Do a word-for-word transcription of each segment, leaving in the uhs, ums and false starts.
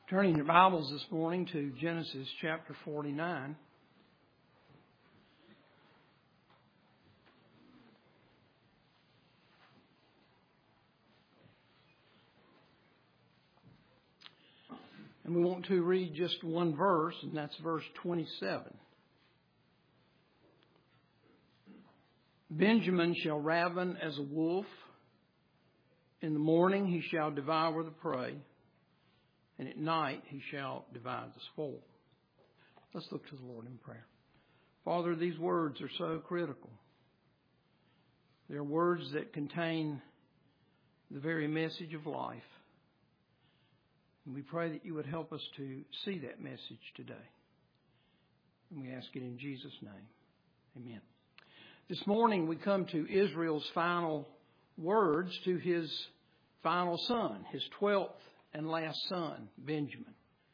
Turning your Bibles this morning to Genesis chapter forty-nine. And we want to read just one verse, and that's verse twenty-seven. Benjamin shall raven as a wolf. In the morning he shall devour the prey. And at night he shall divide the spoil. Let's look to the Lord in prayer. Father, these words are so critical. They're words that contain the very message of life. And we pray that you would help us to see that message today. And we ask it in Jesus' name. Amen. This morning we come to Israel's final words to his final son, his twelfth and last son, Benjamin.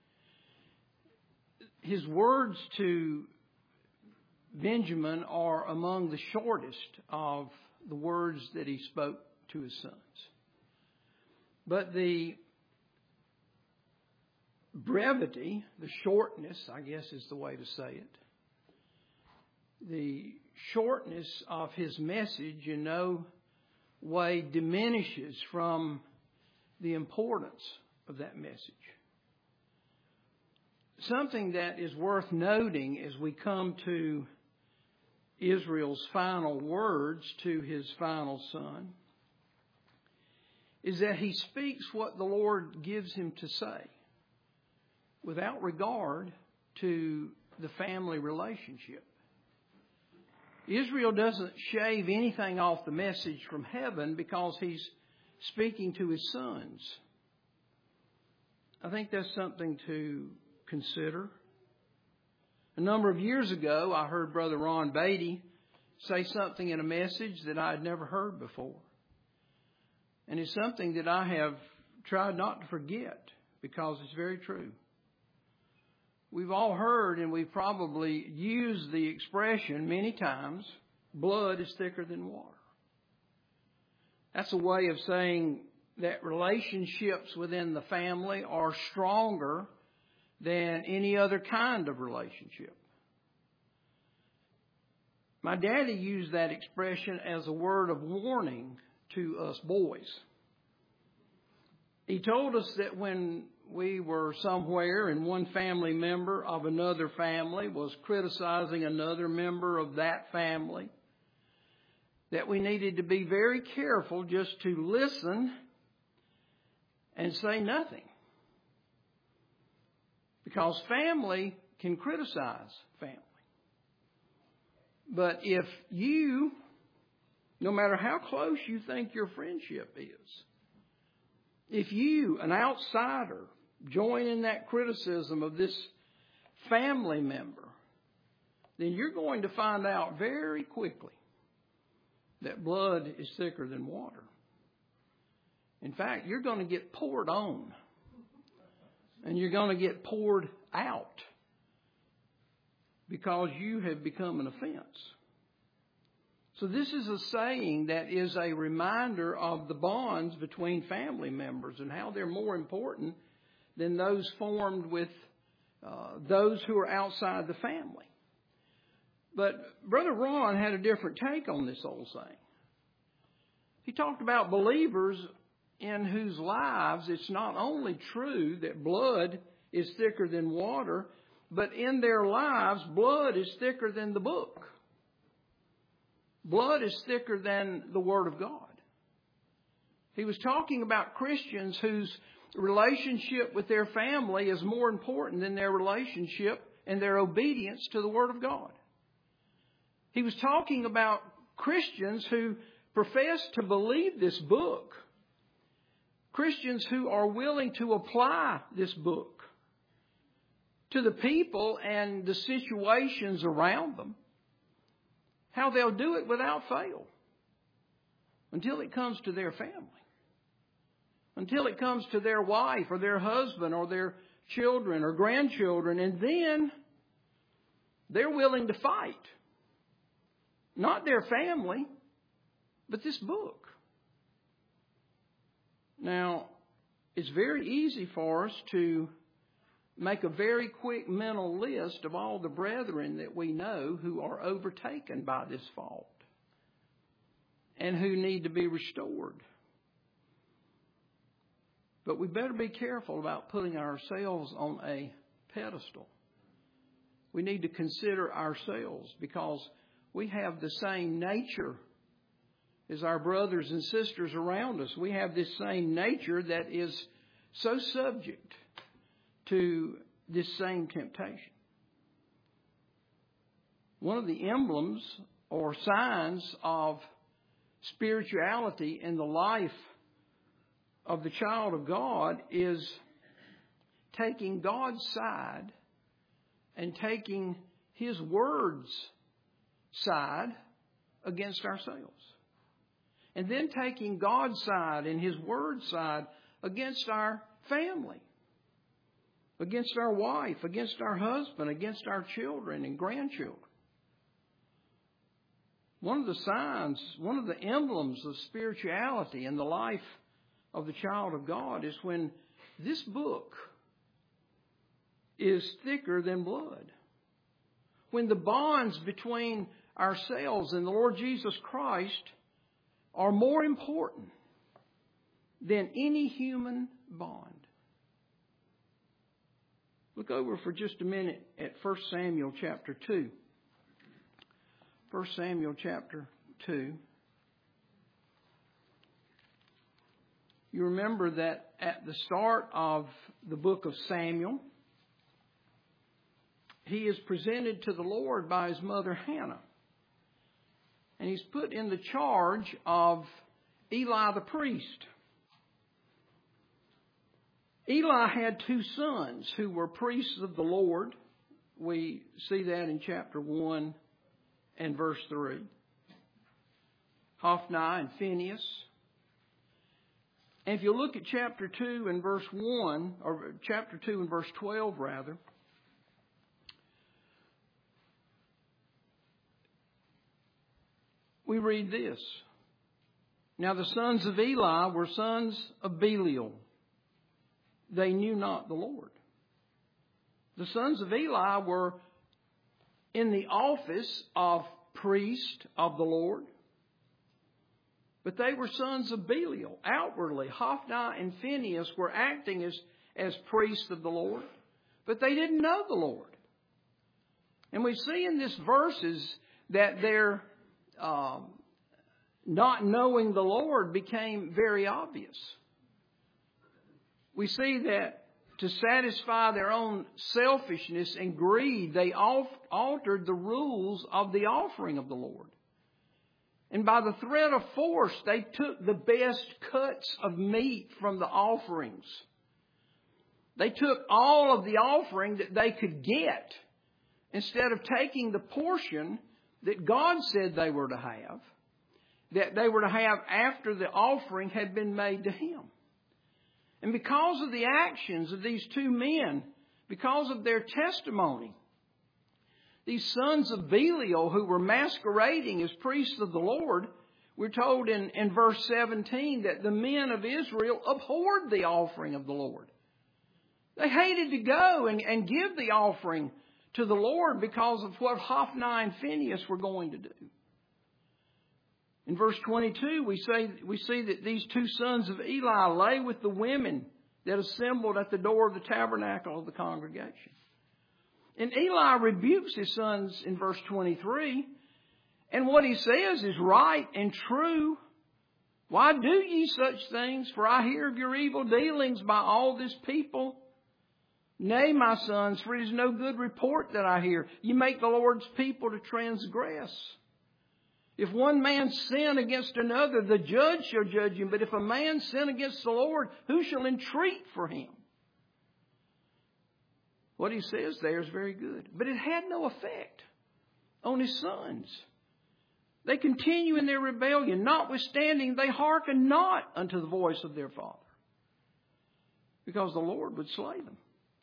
His words to Benjamin are among the shortest of the words that he spoke to his sons. But the brevity, the shortness, I guess is the way to say it, the shortness of his message in no way diminishes from the importance of that message. Something that is worth noting as we come to Israel's final words to his final son is that he speaks what the Lord gives him to say without regard to the family relationship. Israel doesn't shave anything off the message from heaven because he's speaking to his sons. I think that's something to consider. A number of years ago, I heard Brother Ron Beatty say something in a message that I had never heard before. And it's something that I have tried not to forget because it's very true. We've all heard and we've probably used the expression many times, blood is thicker than water. That's a way of saying that relationships within the family are stronger than any other kind of relationship. My daddy used that expression as a word of warning to us boys. He told us that when we were somewhere and one family member of another family was criticizing another member of that family, that we needed to be very careful just to listen and say nothing. Because family can criticize family. But if you, no matter how close you think your friendship is, if you, an outsider, join in that criticism of this family member, then you're going to find out very quickly that blood is thicker than water. In fact, you're going to get poured on. And you're going to get poured out. Because you have become an offense. So this is a saying that is a reminder of the bonds between family members and how they're more important than those formed with uh, those who are outside the family. But Brother Ron had a different take on this old saying. He talked about believers in whose lives it's not only true that blood is thicker than water, but in their lives, blood is thicker than the book. Blood is thicker than the Word of God. He was talking about Christians whose relationship with their family is more important than their relationship and their obedience to the Word of God. He was talking about Christians who profess to believe this book. Christians who are willing to apply this book to the people and the situations around them. How they'll do it without fail. Until it comes to their family. Until it comes to their wife or their husband or their children or grandchildren. And then they're willing to fight. Not their family, but this book. Now, it's very easy for us to make a very quick mental list of all the brethren that we know who are overtaken by this fault and who need to be restored. But we better be careful about putting ourselves on a pedestal. We need to consider ourselves, because we have the same nature as our brothers and sisters around us. We have this same nature that is so subject to this same temptation. One of the emblems or signs of spirituality in the life of the child of God is taking God's side and taking His Word's side against ourselves. And then taking God's side and His Word's side against our family, against our wife, against our husband, against our children and grandchildren. One of the signs, one of the emblems of spirituality in the life of the child of God is when this book is thicker than blood. When the bonds between ourselves and the Lord Jesus Christ are more important than any human bond. Look over for just a minute at First Samuel chapter two. First Samuel chapter two. You remember that at the start of the book of Samuel, he is presented to the Lord by his mother Hannah. And he's put in the charge of Eli the priest. Eli had two sons who were priests of the Lord. We see that in chapter one and verse three. Hophni and Phinehas. And if you look at chapter two and verse one, or chapter two and verse twelve rather, we read this. Now the sons of Eli were sons of Belial. They knew not the Lord. The sons of Eli were in the office of priest of the Lord, but they were sons of Belial. Outwardly, Hophni and Phinehas were acting as, as priests of the Lord, but they didn't know the Lord. And we see in this verses that their um, not knowing the Lord became very obvious. We see that to satisfy their own selfishness and greed, they altered the rules of the offering of the Lord. And by the threat of force, they took the best cuts of meat from the offerings. They took all of the offering that they could get instead of taking the portion that God said they were to have, that they were to have after the offering had been made to Him. And because of the actions of these two men, because of their testimony, these sons of Belial who were masquerading as priests of the Lord, we're told in, in verse seventeen that the men of Israel abhorred the offering of the Lord. They hated to go and, and give the offering to the Lord because of what Hophni and Phinehas were going to do. In verse twenty-two, we say we see that these two sons of Eli lay with the women that assembled at the door of the tabernacle of the congregation. And Eli rebukes his sons in verse twenty-three. And what he says is right and true. Why do ye such things? For I hear of your evil dealings by all this people. Nay, my sons, for it is no good report that I hear. You make the Lord's people to transgress. If one man sin against another, the judge shall judge him. But if a man sin against the Lord, who shall entreat for him? What he says there is very good. But it had no effect on his sons. They continue in their rebellion. Notwithstanding, they hearken not unto the voice of their father, because the Lord would slay them.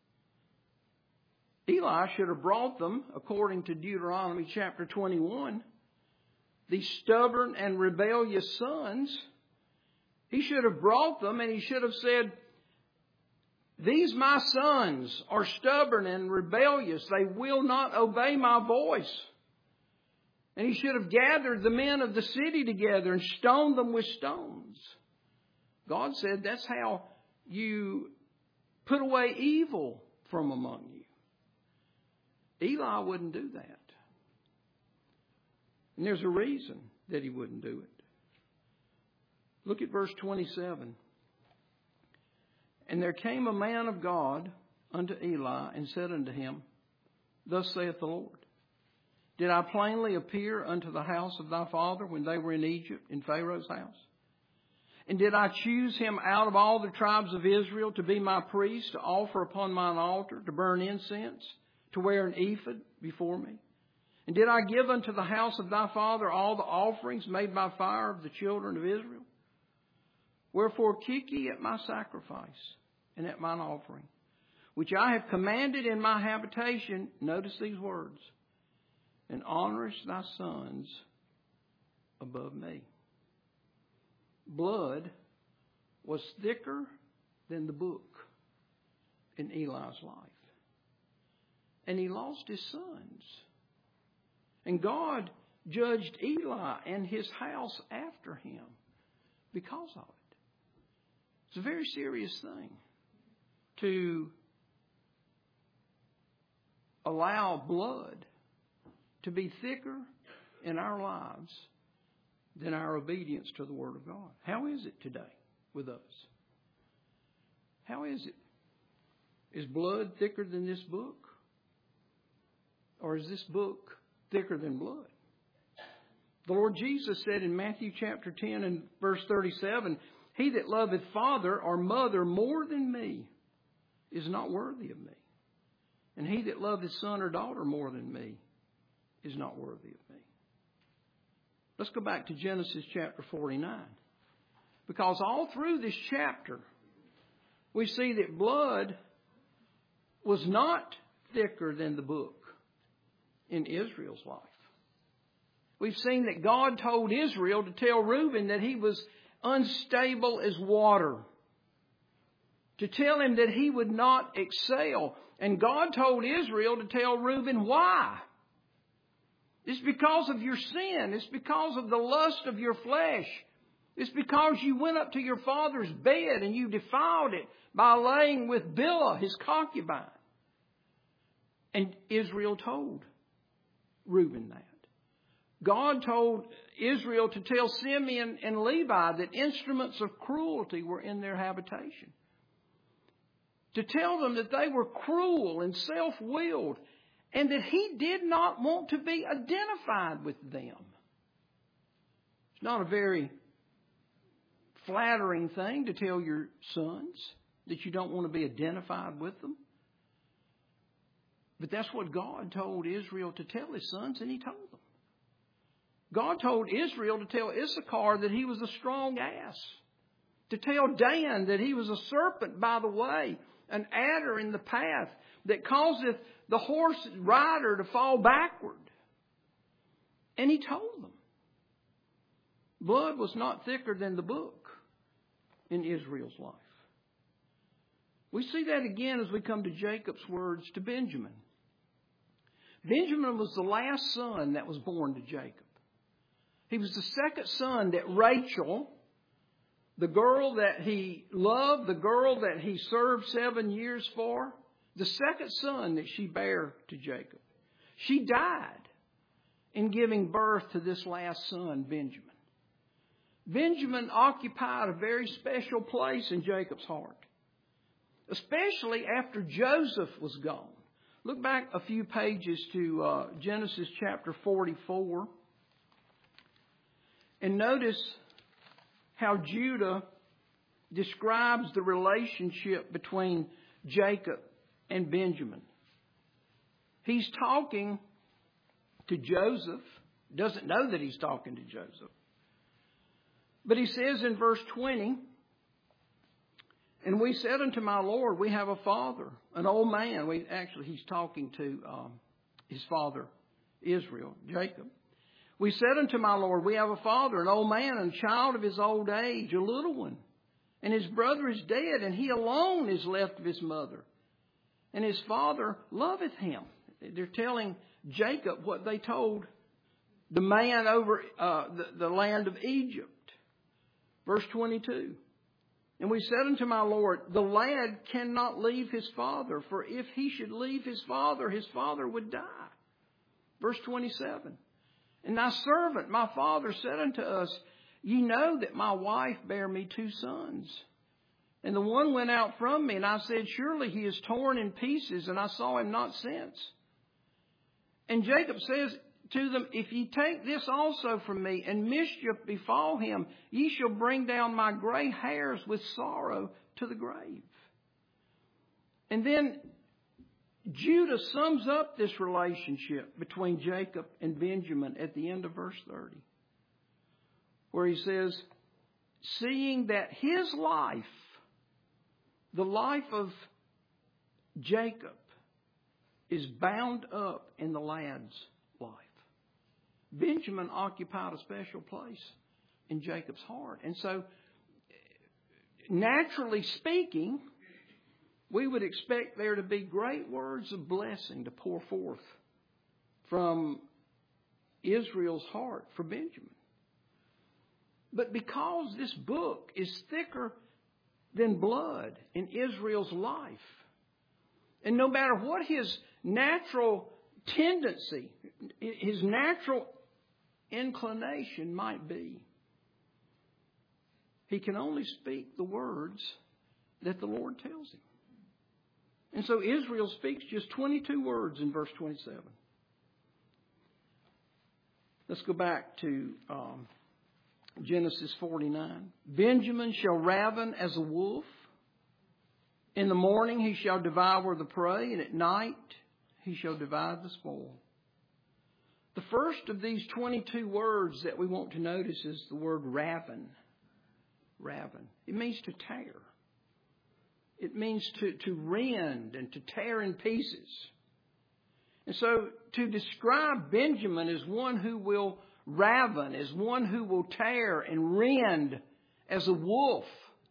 Eli should have brought them, according to Deuteronomy chapter twenty-one, these stubborn and rebellious sons. He should have brought them and he should have said, These my sons are stubborn and rebellious. They will not obey my voice. And he should have gathered the men of the city together and stoned them with stones. God said that's how you put away evil from among you. Eli wouldn't do that. And there's a reason that he wouldn't do it. Look at verse twenty-seven. And there came a man of God unto Eli and said unto him, Thus saith the Lord, Did I plainly appear unto the house of thy father when they were in Egypt, in Pharaoh's house? And did I choose him out of all the tribes of Israel to be my priest, to offer upon mine altar, to burn incense, to wear an ephod before me? And did I give unto the house of thy father all the offerings made by fire of the children of Israel? Wherefore kick ye at my sacrifice and at mine offering, which I have commanded in my habitation, notice these words, and honorest thy sons above me. Blood was thicker than the book in Eli's life. And he lost his sons. And God judged Eli and his house after him because of it. It's a very serious thing to allow blood to be thicker in our lives than our obedience to the Word of God. How is it today with us? How is it? Is blood thicker than this book? Or is this book thicker than blood? The Lord Jesus said in Matthew chapter ten and verse thirty-seven, He that loveth father or mother more than me is not worthy of me. And he that loveth son or daughter more than me is not worthy of me. Let's go back to Genesis chapter forty-nine. Because all through this chapter, we see that blood was not thicker than the book in Israel's life. We've seen that God told Israel to tell Reuben that he was unstable as water. To tell him that he would not excel. And God told Israel to tell Reuben why. It's because of your sin. It's because of the lust of your flesh. It's because you went up to your father's bed and you defiled it by laying with Bilhah, his concubine. And Israel told Reuben that. God told Israel to tell Simeon and Levi that instruments of cruelty were in their habitation. To tell them that they were cruel and self-willed and that he did not want to be identified with them. It's not a very flattering thing to tell your sons that you don't want to be identified with them. But that's what God told Israel to tell his sons, and he told them. God told Israel to tell Issachar that he was a strong ass. To tell Dan that he was a serpent by the way, an adder in the path that causeth the horse rider to fall backward. And he told them. Blood was not thicker than the book in Israel's life. We see that again as we come to Jacob's words to Benjamin. Benjamin was the last son that was born to Jacob. He was the second son that Rachel, the girl that he loved, the girl that he served seven years for, the second son that she bare to Jacob. She died in giving birth to this last son, Benjamin. Benjamin occupied a very special place in Jacob's heart, especially after Joseph was gone. Look back a few pages to uh, Genesis chapter forty-four. And notice how Judah describes the relationship between Jacob and Benjamin. He's talking to Joseph. Doesn't know that he's talking to Joseph. But he says in verse twenty, And we said unto my Lord, we have a father, an old man. We Actually, he's talking to um, his father, Israel, Jacob. We said unto my Lord, we have a father, an old man, and a child of his old age, a little one. And his brother is dead, and he alone is left of his mother. And his father loveth him. They're telling Jacob what they told the man over uh, the, the land of Egypt. Verse twenty-two. And we said unto my Lord, the lad cannot leave his father, for if he should leave his father, his father would die. Verse twenty-seven. And thy servant, my father, said unto us, ye know that my wife bare me two sons. And the one went out from me, and I said, surely he is torn in pieces, and I saw him not since. And Jacob says to them, if ye take this also from me, and mischief befall him, ye shall bring down my gray hairs with sorrow to the grave. And then Judah sums up this relationship between Jacob and Benjamin at the end of verse thirty, where he says, seeing that his life, the life of Jacob, is bound up in the lad's life. Benjamin occupied a special place in Jacob's heart. And so, naturally speaking, we would expect there to be great words of blessing to pour forth from Israel's heart for Benjamin. But because this book is thicker than blood in Israel's life, and no matter what his natural tendency, his natural inclination might be, he can only speak the words that the Lord tells him. And so Israel speaks just twenty-two words in verse twenty-seven. Let's go back to um, Genesis forty-nine. Benjamin shall raven as a wolf. In the morning he shall devour the prey, and at night he shall divide the spoil. The first of these twenty-two words that we want to notice is the word raven. Raven. It means to tear. It means to, to rend and to tear in pieces. And so to describe Benjamin as one who will raven, as one who will tear and rend as a wolf,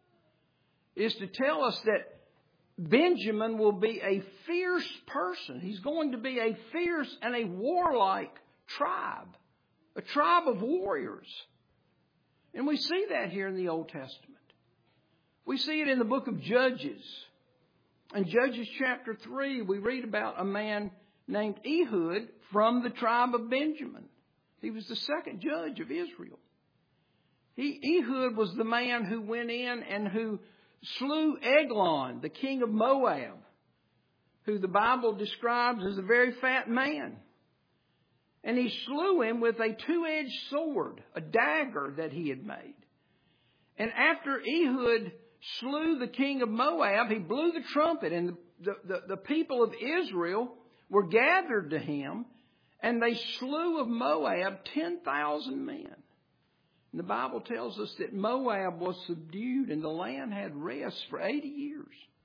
is to tell us that Benjamin will be a fierce person. He's going to be a fierce and a warlike tribe, a tribe of warriors. And we see that here in the Old Testament. We see it in the book of Judges. In Judges chapter three, we read about a man named Ehud from the tribe of Benjamin. He was the second judge of Israel. He, Ehud was the man who went in and who slew Eglon, the king of Moab, who the Bible describes as a very fat man. And he slew him with a two-edged sword, a dagger that he had made. And after Ehud slew the king of Moab, he blew the trumpet, and the, the, the people of Israel were gathered to him, and they slew of Moab ten thousand men. And the Bible tells us that Moab was subdued and the land had rest for eighty years.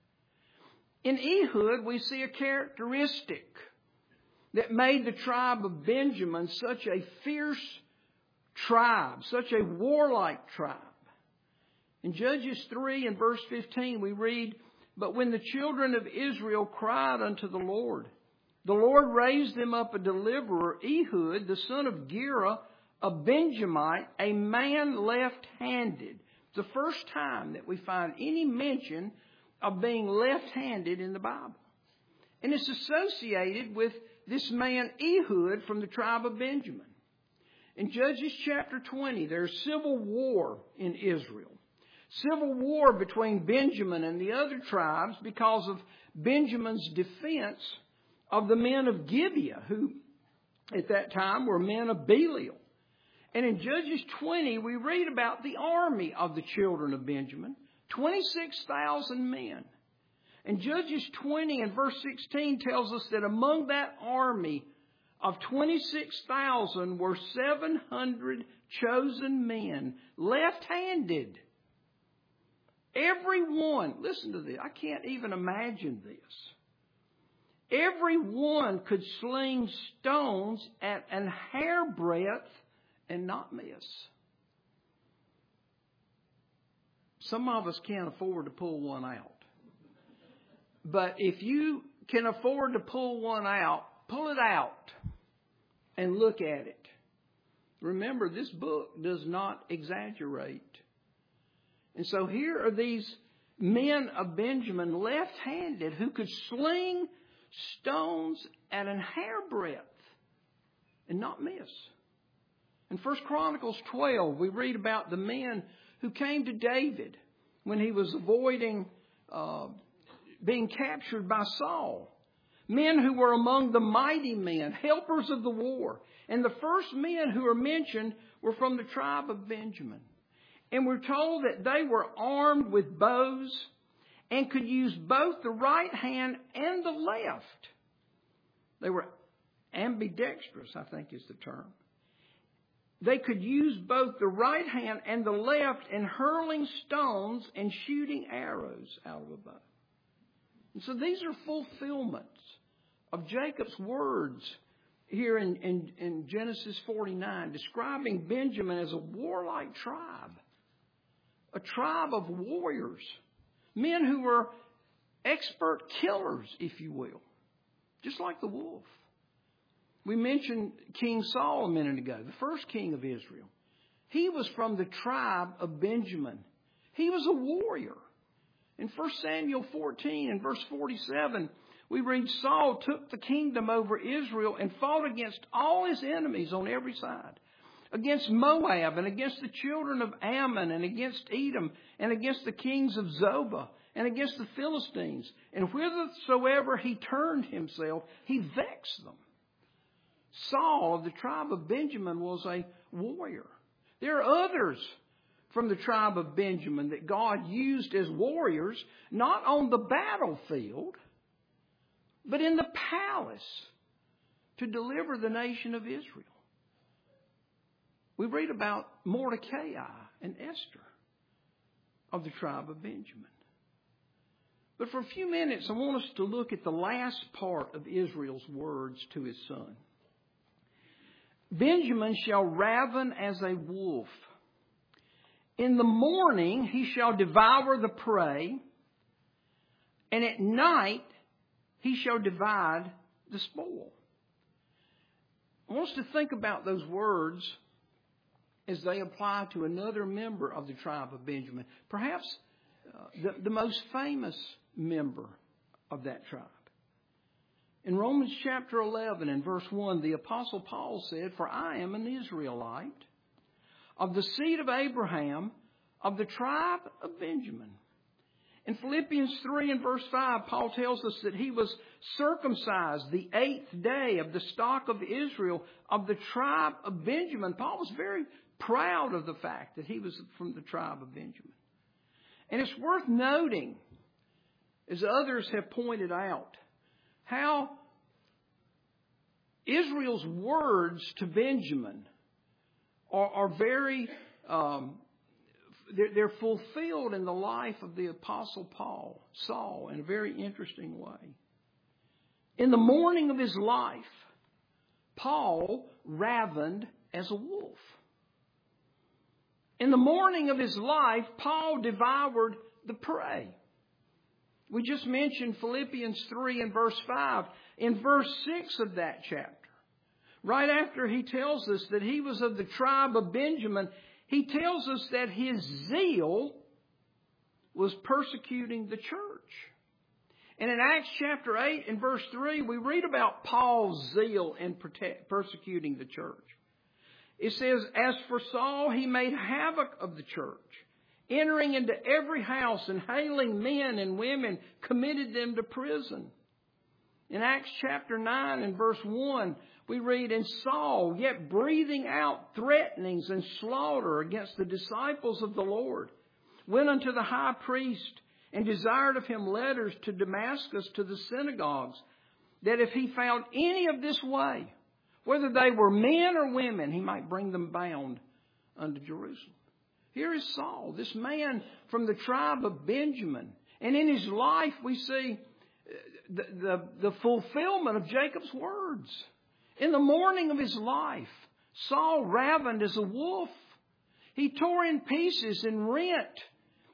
In Ehud, we see a characteristic that made the tribe of Benjamin such a fierce tribe, such a warlike tribe. In Judges three and verse fifteen, we read, but when the children of Israel cried unto the Lord, the Lord raised them up a deliverer, Ehud, the son of Gera, a Benjamite, a man left-handed. It's the first time that we find any mention of being left-handed in the Bible. And it's associated with this man Ehud from the tribe of Benjamin. In Judges chapter twenty, there's civil war in Israel. Civil war between Benjamin and the other tribes because of Benjamin's defense of the men of Gibeah, who at that time were men of Belial. And in Judges twenty, we read about the army of the children of Benjamin, twenty-six thousand men. And Judges twenty and verse sixteen tells us that among that army of twenty-six thousand were seven hundred chosen men, left-handed. Every one, listen to this, I can't even imagine this. Every one could sling stones at an hairbreadth and not miss. Some of us can't afford to pull one out. But if you can afford to pull one out, pull it out and look at it. Remember, this book does not exaggerate. And so here are these men of Benjamin, left-handed, who could sling stones at an hairbreadth and not miss. In First Chronicles twelve, we read about the men who came to David when he was avoiding uh, being captured by Saul. Men who were among the mighty men, helpers of the war. And the first men who are mentioned were from the tribe of Benjamin. And we're told that they were armed with bows and could use both the right hand and the left. They were ambidextrous, I think is the term. They could use both the right hand and the left in hurling stones and shooting arrows out of a bow. And so these are fulfillments of Jacob's words here in, in, in Genesis forty-nine, describing Benjamin as a warlike tribe, a tribe of warriors, men who were expert killers, if you will, just like the wolf. We mentioned King Saul a minute ago, the first king of Israel. He was from the tribe of Benjamin. He was a warrior. In First Samuel fourteen and verse forty-seven, we read Saul took the kingdom over Israel and fought against all his enemies on every side. Against Moab and against the children of Ammon and against Edom and against the kings of Zobah and against the Philistines. And whithersoever he turned himself, he vexed them. Saul of the tribe of Benjamin was a warrior. There are others from the tribe of Benjamin that God used as warriors, not on the battlefield, but in the palace to deliver the nation of Israel. We read about Mordecai and Esther of the tribe of Benjamin. But for a few minutes, I want us to look at the last part of Israel's words to his son. Benjamin shall raven as a wolf. In the morning he shall devour the prey, and at night he shall divide the spoil. I want us to think about those words as they apply to another member of the tribe of Benjamin, perhaps uh, the, the most famous member of that tribe. In Romans chapter eleven and verse one, the Apostle Paul said, "For I am an Israelite, of the seed of Abraham, of the tribe of Benjamin." In Philippians three and verse five, Paul tells us that he was circumcised the eighth day of the stock of Israel, of the tribe of Benjamin. Paul was very proud of the fact that he was from the tribe of Benjamin. And it's worth noting, as others have pointed out, how Israel's words to Benjamin are, are very, um, they're, they're fulfilled in the life of the Apostle Paul, Saul, in a very interesting way. In the morning of his life, Paul ravened as a wolf. In the morning of his life, Paul devoured the prey. We just mentioned Philippians three and verse five. In verse six of that chapter, right after he tells us that he was of the tribe of Benjamin, he tells us that his zeal was persecuting the church. And in Acts chapter eight and verse three, we read about Paul's zeal in persecuting the church. It says, "As for Saul, he made havoc of the church, entering into every house and hailing men and women, committed them to prison." In Acts chapter nine and verse one, we read, "And Saul, yet breathing out threatenings and slaughter against the disciples of the Lord, went unto the high priest and desired of him letters to Damascus to the synagogues, that if he found any of this way, whether they were men or women, he might bring them bound unto Jerusalem." Here is Saul, this man from the tribe of Benjamin. And in his life we see the, the, the fulfillment of Jacob's words. In the morning of his life, Saul ravened as a wolf. He tore in pieces and rent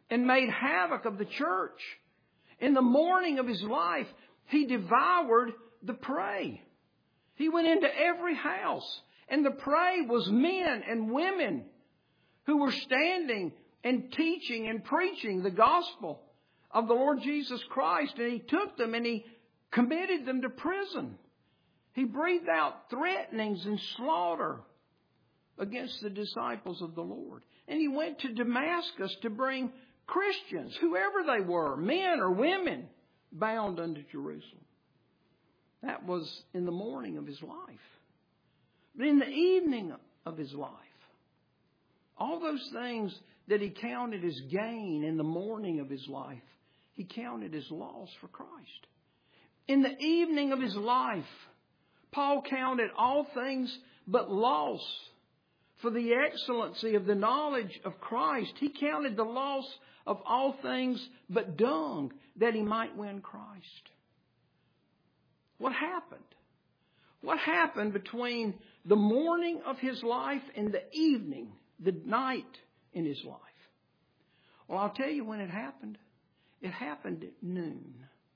and made havoc of the church. In the morning of his life, he devoured the prey. He went into every house, and the prey was men and women who were standing and teaching and preaching the gospel of the Lord Jesus Christ. And he took them and he committed them to prison. He breathed out threatenings and slaughter against the disciples of the Lord. And he went to Damascus to bring Christians, whoever they were, men or women, bound unto Jerusalem. That was in the morning of his life. But in the evening of his life, all those things that he counted as gain in the morning of his life, he counted as loss for Christ. In the evening of his life, Paul counted all things but loss for the excellency of the knowledge of Christ. He counted the loss of all things but dung, that he might win Christ. What happened? What happened between the morning of his life and the evening, the night in his life? Well, I'll tell you when it happened. It happened at noon.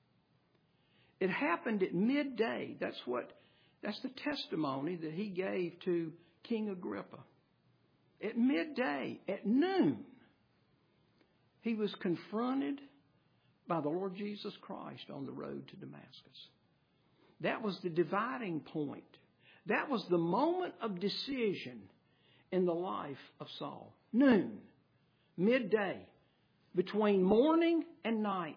It happened at midday. That's what, that's the testimony that he gave to King Agrippa. At midday, at noon, he was confronted by the Lord Jesus Christ on the road to Damascus. That was the dividing point. That was the moment of decision in the life of Saul. Noon, midday, between morning and night.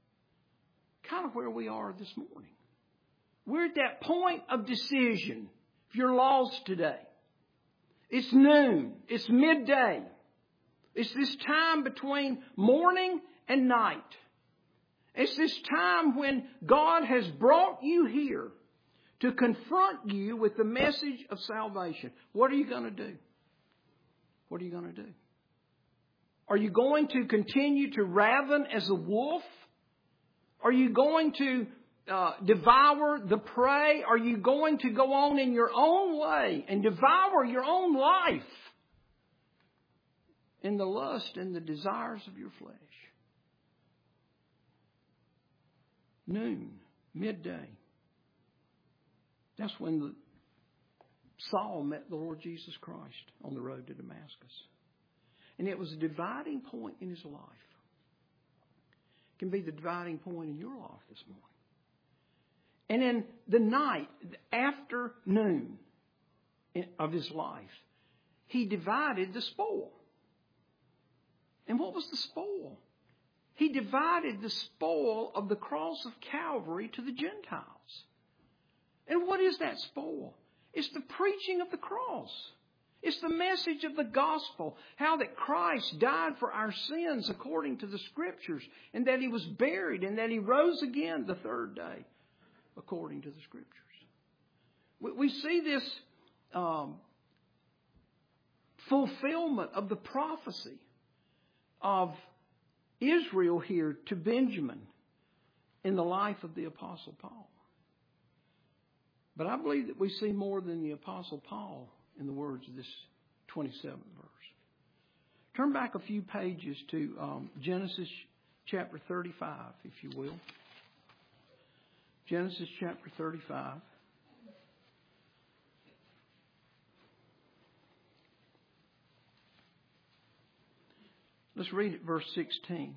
Kind of where we are this morning. We're at that point of decision. If you're lost today, it's noon, it's midday. It's this time between morning and night. It's this time when God has brought you here to confront you with the message of salvation. What are you going to do? What are you going to do? Are you going to continue to raven as a wolf? Are you going to uh, devour the prey? Are you going to go on in your own way and devour your own life in the lust and the desires of your flesh? Noon, midday. That's when the, Saul met the Lord Jesus Christ on the road to Damascus. And it was a dividing point in his life. It can be the dividing point in your life this morning. And in the night, the afternoon of his life, he divided the spoil. And what was the spoil? He divided the spoil of the cross of Calvary to the Gentiles. And what is that spoil? It's the preaching of the cross. It's the message of the gospel. How that Christ died for our sins according to the Scriptures. And that He was buried and that He rose again the third day according to the Scriptures. We, we see this um, fulfillment of the prophecy of Israel here to Benjamin in the life of the Apostle Paul. But I believe that we see more than the Apostle Paul in the words of this twenty-seventh verse. Turn back a few pages to um, Genesis chapter thirty-five, if you will. Genesis chapter thirty-five. Let's read it, verse sixteen.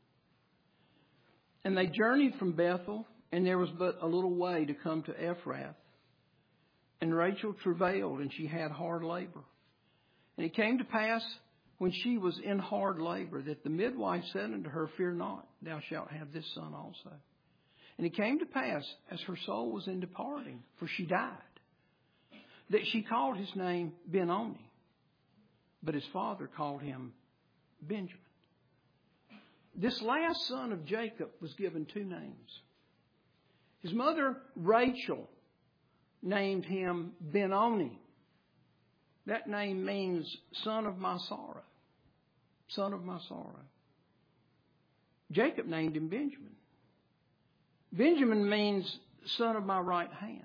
And they journeyed from Bethel, and there was but a little way to come to Ephrath. And Rachel travailed, and she had hard labor. And it came to pass, when she was in hard labor, that the midwife said unto her, Fear not, thou shalt have this son also. And it came to pass, as her soul was in departing, for she died, that she called his name Ben-Oni. But his father called him Benjamin. This last son of Jacob was given two names. His mother, Rachel, named him Ben-Oni. That name means son of my sorrow. Son of my sorrow. Jacob named him Benjamin. Benjamin means son of my right hand.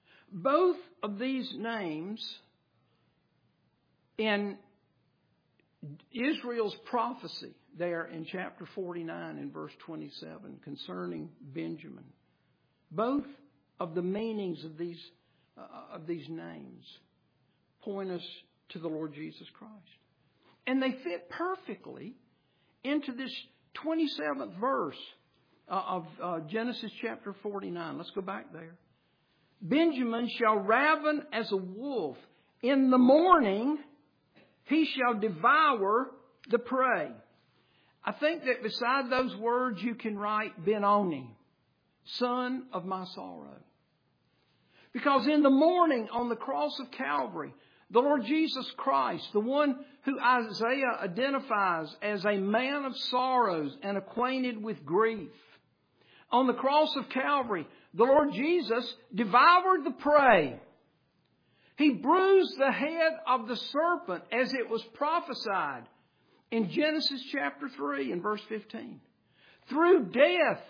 Both of these names in Israel's prophecy there in chapter forty-nine and verse twenty-seven concerning Benjamin. Both of the meanings of these uh, of these names point us to the Lord Jesus Christ. And they fit perfectly into this twenty-seventh verse uh, of uh, Genesis chapter forty-nine. Let's go back there. Benjamin shall raven as a wolf. In the morning he shall devour the prey. I think that beside those words you can write Benoni, son of my sorrow. Because in the morning on the cross of Calvary, the Lord Jesus Christ, the one who Isaiah identifies as a man of sorrows and acquainted with grief, on the cross of Calvary, the Lord Jesus devoured the prey. He bruised the head of the serpent as it was prophesied in Genesis chapter three and verse fifteen. Through death,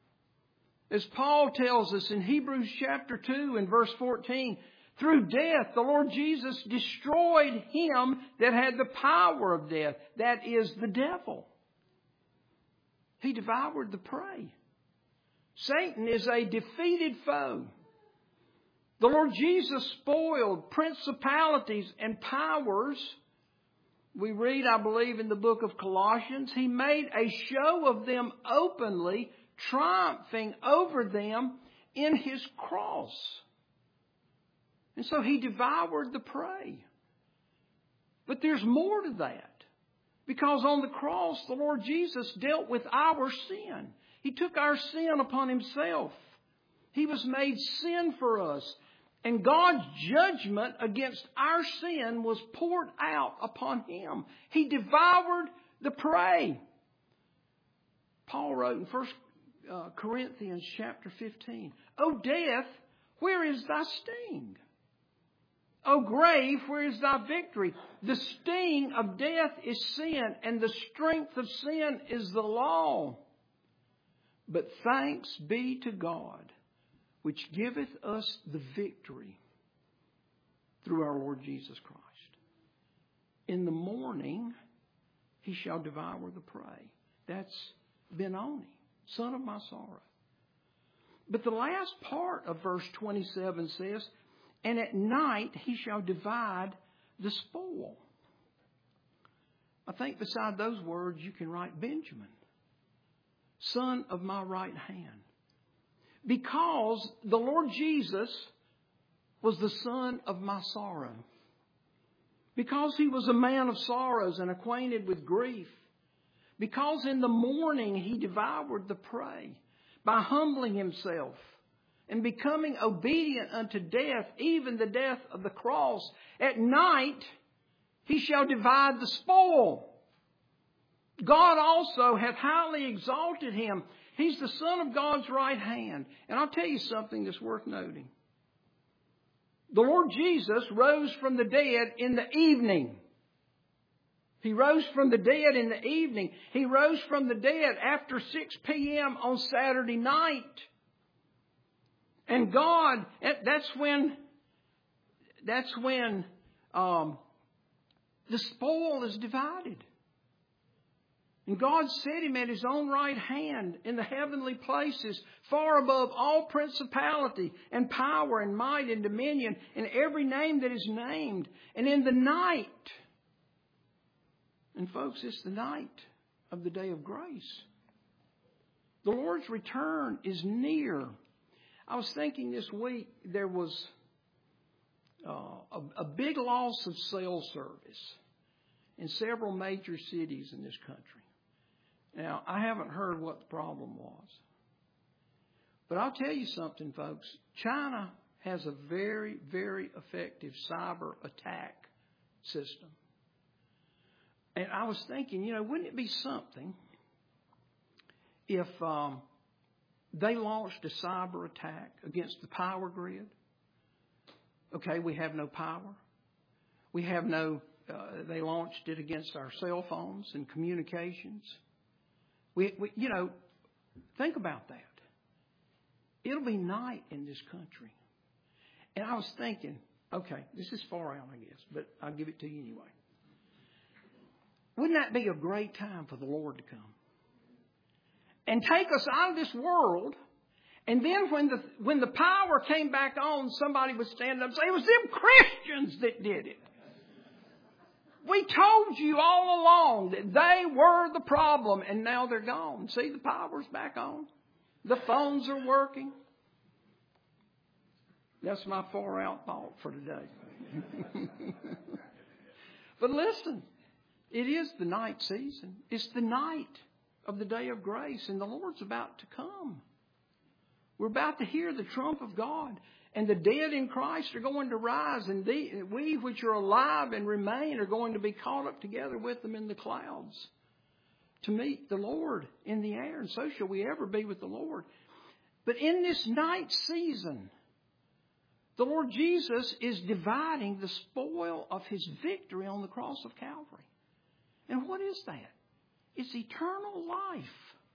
as Paul tells us in Hebrews chapter two and verse fourteen, through death the Lord Jesus destroyed him that had the power of death, that is the devil. He devoured the prey. Satan is a defeated foe. The Lord Jesus spoiled principalities and powers. We read, I believe, in the book of Colossians, He made a show of them openly, triumphing over them in His cross. And so He devoured the prey. But there's more to that. Because on the cross, the Lord Jesus dealt with our sin. He took our sin upon Himself. He was made sin for us. And God's judgment against our sin was poured out upon Him. He devoured the prey. Paul wrote in First Corinthians chapter fifteen, O death, where is thy sting? O grave, where is thy victory? The sting of death is sin, and the strength of sin is the law. But thanks be to God, which giveth us the victory through our Lord Jesus Christ. In the morning he shall devour the prey. That's Benoni, son of my sorrow. But the last part of verse twenty-seven says, and at night he shall divide the spoil. I think beside those words you can write Benjamin, son of my right hand. Because the Lord Jesus was the son of my sorrow. Because He was a man of sorrows and acquainted with grief. Because in the morning He devoured the prey by humbling Himself and becoming obedient unto death, even the death of the cross. At night He shall divide the spoil. God also hath highly exalted Him. He's the Son of God's right hand. And I'll tell you something that's worth noting. The Lord Jesus rose from the dead in the evening. He rose from the dead in the evening. He rose from the dead after six p.m. on Saturday night. And God, that's when, that's when um, the spoil is divided. And God set Him at His own right hand in the heavenly places, far above all principality and power and might and dominion and every name that is named. And in the night, and folks, it's the night of the day of grace. The Lord's return is near. I was thinking this week there was uh, a, a big loss of cell service in several major cities in this country. Now, I haven't heard what the problem was. But I'll tell you something, folks. China has a very, very effective cyber attack system. And I was thinking, you know, wouldn't it be something if um, they launched a cyber attack against the power grid? Okay, we have no power. We have no, uh, they launched it against our cell phones and communications. We, we, you know, think about that. It'll be night in this country. And I was thinking, okay, this is far out, I guess, but I'll give it to you anyway. Wouldn't that be a great time for the Lord to come? And take us out of this world. And then when the when the power came back on, somebody would stand up and say, it was them Christians that did it. We told you all along that they were the problem, and now they're gone. See, the power's back on. The phones are working. That's my far out thought for today. But listen, it is the night season. It's the night of the day of grace, and the Lord's about to come. We're about to hear the trump of God. And the dead in Christ are going to rise. And the, we which are alive and remain are going to be caught up together with them in the clouds to meet the Lord in the air. And so shall we ever be with the Lord. But in this night season, the Lord Jesus is dividing the spoil of His victory on the cross of Calvary. And what is that? It's eternal life.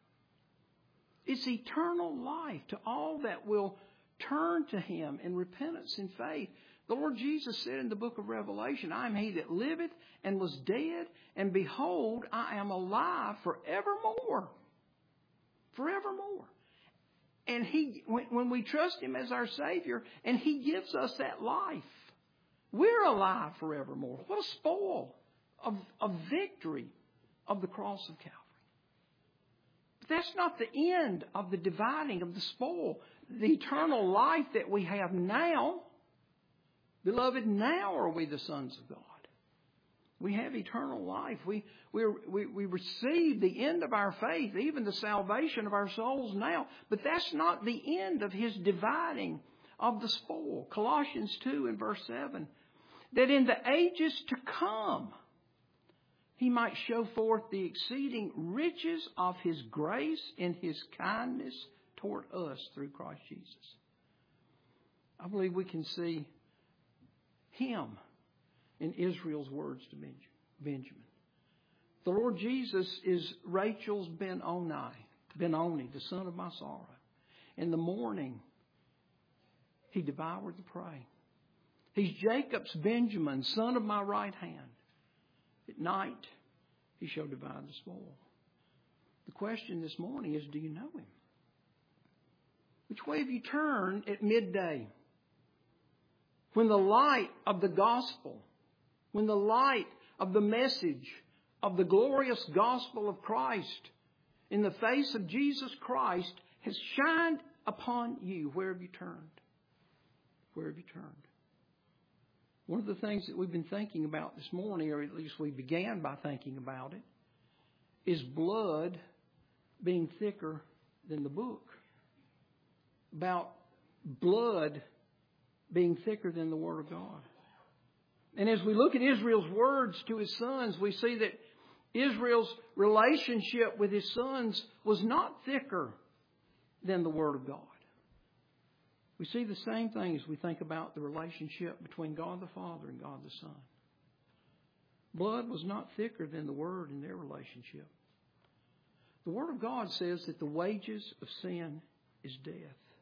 It's eternal life to all that will turn to Him in repentance and faith. The Lord Jesus said in the book of Revelation, I am He that liveth and was dead, and behold, I am alive forevermore. Forevermore. And He, when we trust Him as our Savior, and He gives us that life, we're alive forevermore. What a spoil of, of victory of the cross of Calvary. But that's not the end of the dividing of the spoil. The eternal life that we have now, beloved, now are we the sons of God. We have eternal life. We, we, we, we receive the end of our faith, even the salvation of our souls now. But that's not the end of His dividing of the spoil. Colossians two and verse seven. That in the ages to come, He might show forth the exceeding riches of His grace in His kindness toward us through Christ Jesus. I believe we can see Him in Israel's words to Benjamin. The Lord Jesus is Rachel's Ben-Oni, Ben-Oni, the son of my sorrow. In the morning, He devoured the prey. He's Jacob's Benjamin, son of my right hand. At night, He shall divide the spoil. The question this morning is, do you know Him? Which way have you turned at midday? When the light of the gospel, when the light of the message of the glorious gospel of Christ in the face of Jesus Christ has shined upon you, where have you turned? Where have you turned? One of the things that we've been thinking about this morning, or at least we began by thinking about it, is blood being thicker than the book. About blood being thicker than the Word of God. And as we look at Israel's words to his sons, we see that Israel's relationship with his sons was not thicker than the Word of God. We see the same thing as we think about the relationship between God the Father and God the Son. Blood was not thicker than the Word in their relationship. The Word of God says that the wages of sin is death.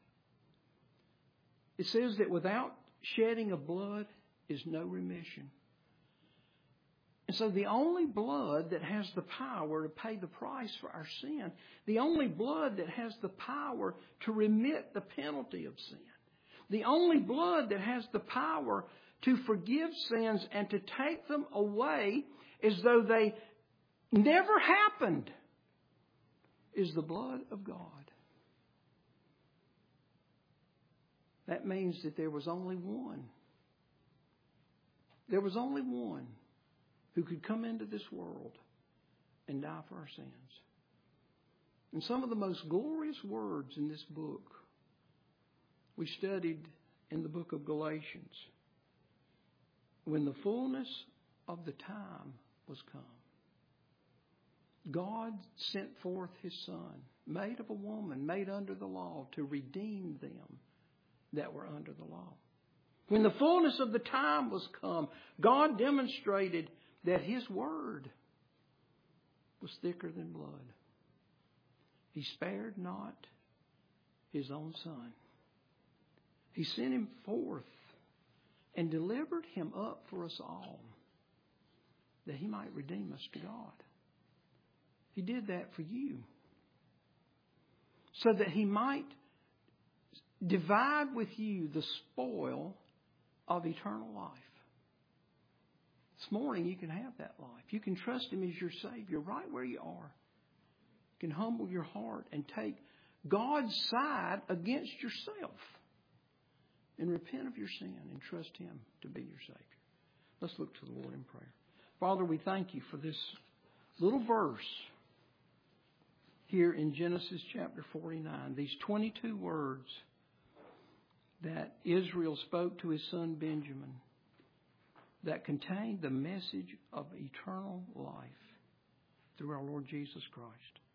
It says that without shedding of blood is no remission. And so the only blood that has the power to pay the price for our sin, the only blood that has the power to remit the penalty of sin, the only blood that has the power to forgive sins and to take them away as though they never happened, is the blood of God. That means that there was only one. There was only one who could come into this world and die for our sins. And some of the most glorious words in this book we studied in the book of Galatians. When the fullness of the time was come, God sent forth His Son, made of a woman, made under the law, to redeem them that were under the law. When the fullness of the time was come, God demonstrated that His Word was thicker than blood. He spared not His own Son. He sent Him forth and delivered Him up for us all. that He might redeem us to God. He did that for you, so that He might divide with you the spoil of eternal life. This morning you can have that life. You can trust Him as your Savior right where you are. You can humble your heart and take God's side against yourself and repent of your sin and trust Him to be your Savior. Let's look to the Lord in prayer. Father, we thank You for this little verse here in Genesis chapter forty-nine. These twenty-two words that Israel spoke to his son Benjamin that contained the message of eternal life through our Lord Jesus Christ.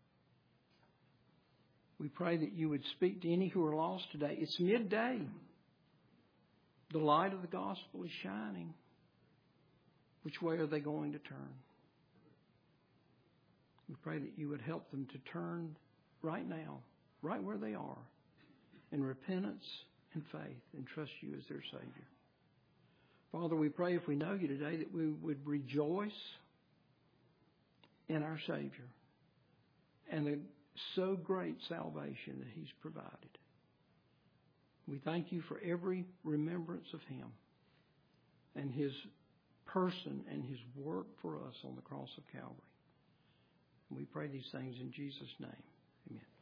We pray that You would speak to any who are lost today. It's midday. The light of the gospel is shining. Which way are they going to turn? We pray that You would help them to turn right now, right where they are, in repentance and faith, and trust You as their Savior. Father, we pray if we know You today that we would rejoice in our Savior and the so great salvation that He's provided. We thank You for every remembrance of Him and His person and His work for us on the cross of Calvary. And we pray these things in Jesus' name. Amen.